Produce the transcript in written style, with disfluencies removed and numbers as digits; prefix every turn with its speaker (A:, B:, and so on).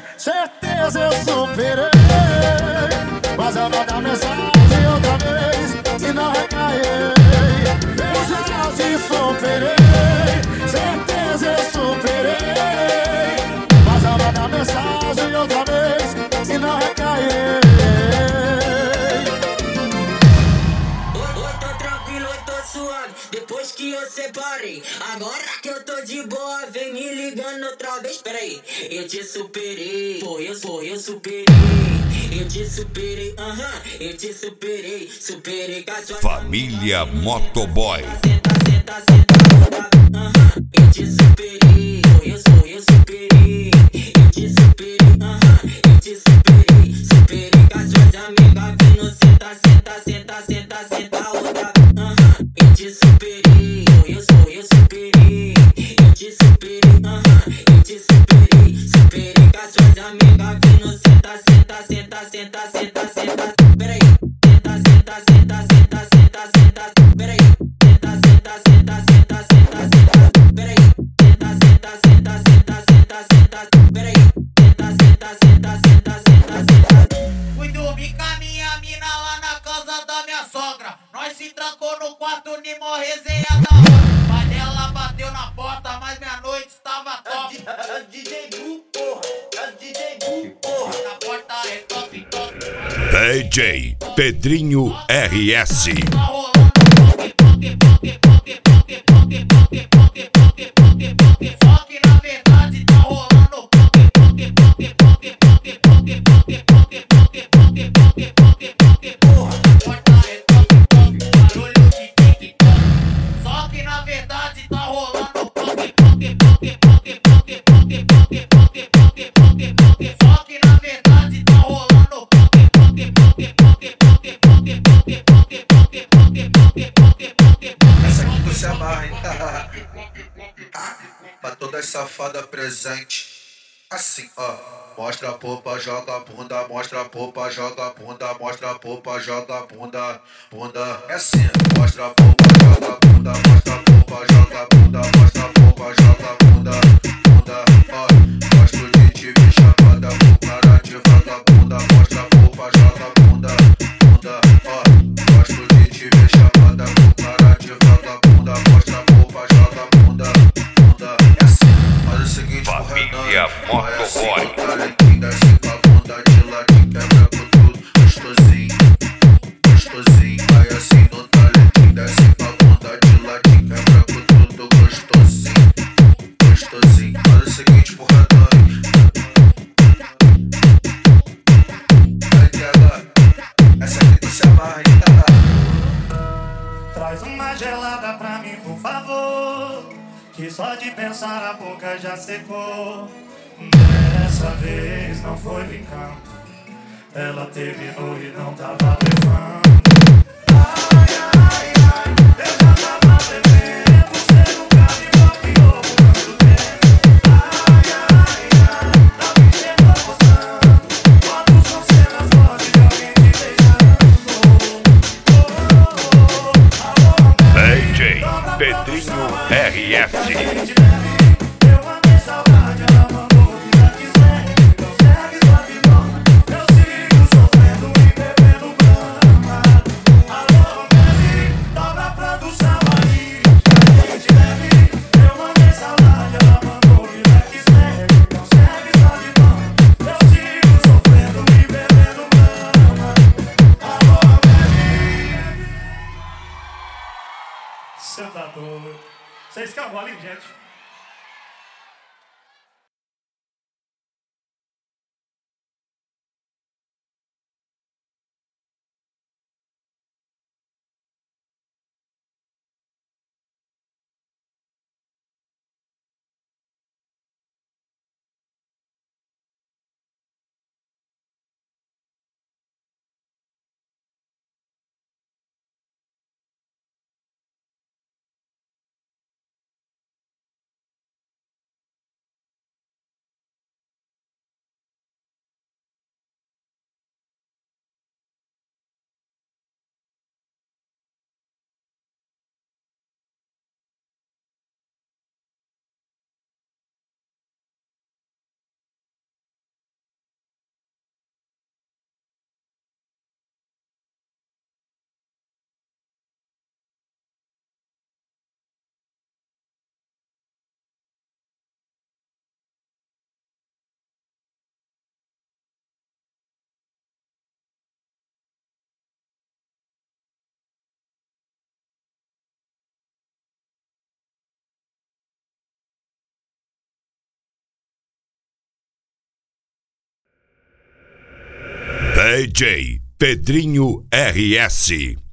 A: certeza eu superei. Mas eu mandar mensagem outra vez e não recaí. Eu já te superei, certeza eu superei. Mas eu mandar mensagem outra vez e não recaí.
B: Tô tranquilo, tô suave, depois que eu separei. Agora que eu tô de boa, vem me ligando outra vez. Peraí, eu te superei, eu superei. Eu te superei, eu te superei. Superei com a sua
C: Família Motoboy.
B: Senta, senta, senta, eu te superei, eu superei. Eu te superei, eu te superei. Superei com as suas amigas, vindo senta, senta, senta, senta, senta outra. Eu te superei, eu superei. Eu te superei, eu te superei. Superei com as suas amigas, vindo senta, senta, senta, senta, senta, senta. Peraí, senta, senta, senta, senta, senta, senta. Peraí, senta, senta, senta, senta, senta, senta. Peraí, senta, senta, senta, senta, senta, senta. Peraí, senta, senta, senta, senta, senta, senta.
D: Fui dormir com a minha mina lá na casa da minha sogra. Nós se trancou no quarto, Nimo resenha da hora. Pai dela bateu na porta, mas minha noite estava top. DJ Du, porra, DJ Du, porra. A porta é top, top.
C: DJ Pedrinho RS.
D: Tá rolando poque, poque, poque, poque, poque, poque, poque, poque, poque, poque, poque. Só que na verdade tá rolando poque, poque, poque, poque, poque, poque, poque, poque, poque, poque, poque, poque, poque. Porra, porta é toque, toque, barulho de tic-toc. Só que na verdade tá rolando poque, poque, poque, poque, poque, poque, poque, poque, poque, poque, poque. Só que na verdade tá rolando poque, poque, poque, poque, poque, poque, poque, poque, poque, poque, poque, poque, poque.
E: Essa aqui tu se amarra, hein? Pra todas safadas presente. Assim, ó. Mostra a popa, joga a bunda. Mostra a popa, joga a bunda. Mostra a popa, joga a bunda. Bunda é assim. Mostra a popa, joga a bunda. Mostra a popa, joga a bunda. Mostra a popa, joga a bunda. Bunda, ó. Gosto de te ver chapada com cara de vagabunda. Mostra a popa, joga a bunda. Bunda, ó. Gosto de te ver chapada com cara de vagabunda. Mostra a popa, joga a bunda. Bunda é assim. Faz o seguinte,
C: Família Motoboy.
E: talentinho, desce com a bunda de ladinho, quebra com tudo, gostosinho, gostosinho. Vai assim no talentinho, desce com a bunda de ladinho, quebra com tudo, gostosinho, gostosinho. Faz o seguinte, porradão, vai TH, essa aqui tu se amarra, hein?
A: Traz uma gelada pra mim, por favor, que só de pensar a boca já secou. Dessa vez não foi brincando, ela terminou e não tava levando. Ai, ai, ai, eu já tava bebendo, você nunca me bloqueou por tanto tempo. Ai, ai, ai, tá me chegou gostando, quando são cenas fortes de alguém te beijando.
C: DJ Pedrinho RS.
A: Eu mandei saudade, ela mandou vida quiser. Então segue sua vida, eu sigo sofrendo e bebendo grama. Alô, baby, dobra a produção aí, a gente bebe. Eu mandei saudade, ela mandou vida quiser. Então segue sua vida, eu sigo sofrendo e bebendo grama. Alô, baby. Cê tá doido. Vocês calma ali, gente.
C: DJ Pedrinho RS.